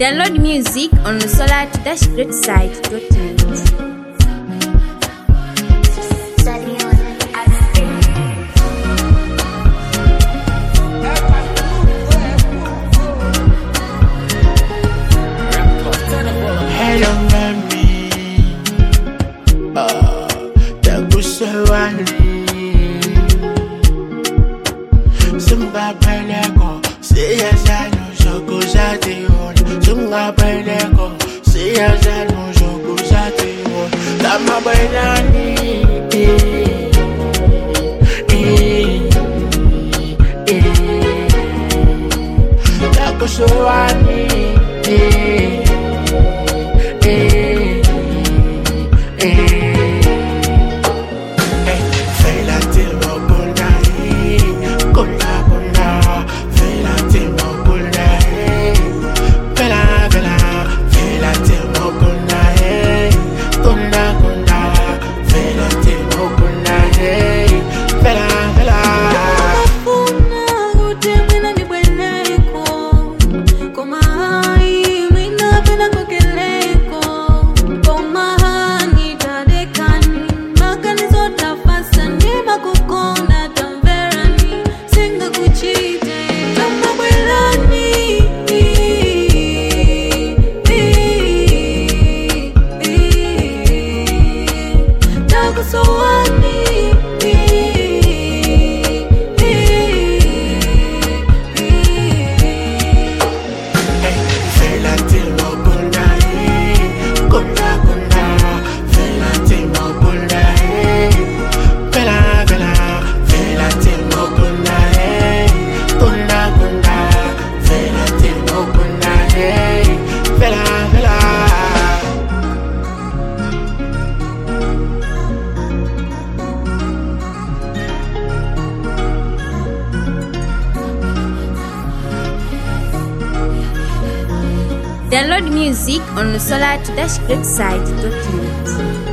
Download music on the solar-greatside.net. Hello, mami. Takusawali. Sunga peleko, siya sanu jogo zati on. Sunga peleko, siya sanu jogo zati on. Tama bailani. Takusawali. Download music on the solar-greatside.net.